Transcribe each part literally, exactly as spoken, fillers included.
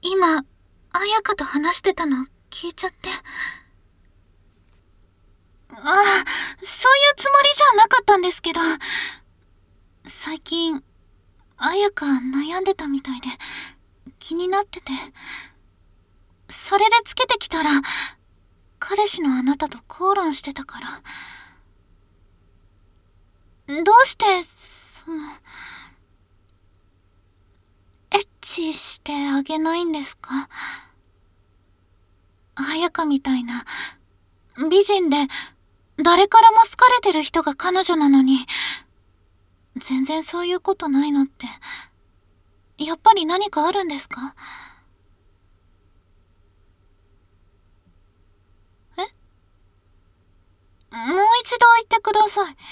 今、彩香と話してたの聞いちゃって。ああ、そういうつもりじゃなかったんですけど、最近、彩香悩んでたみたいで、気になってて。それでつけてきたら、彼氏のあなたと口論してたから。どうして、その、エッチしてあげないんですか？彩香みたいな、美人で、誰からも好かれてる人が彼女なのに、全然そういうことないのって、やっぱり何かあるんですか？え？もう一度言ってください。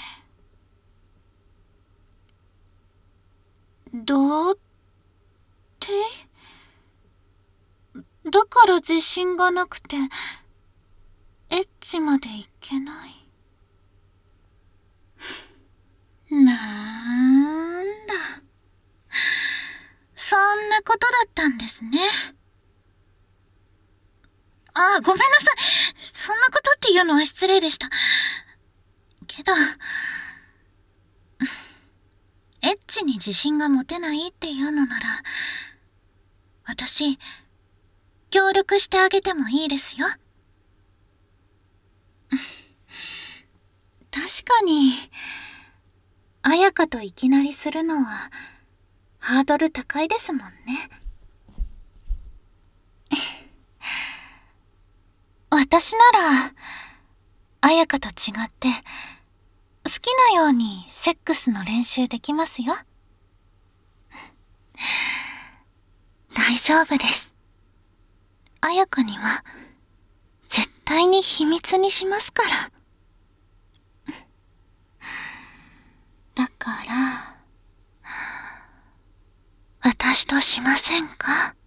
どうって？だから自信がなくて、エッチまでいけない。なんだ。そんなことだったんですね。あ、ごめんなさい。そんなことっていうのは失礼でした。けど、エッチに自信が持てないっていうのなら、私、協力してあげてもいいですよ。確かに、彩香といきなりするのは、ハードル高いですもんね。私なら、彩香と違って、好きなようにセックスの練習できますよ。大丈夫です。彩香には、絶対に秘密にしますから。だから、私としませんか？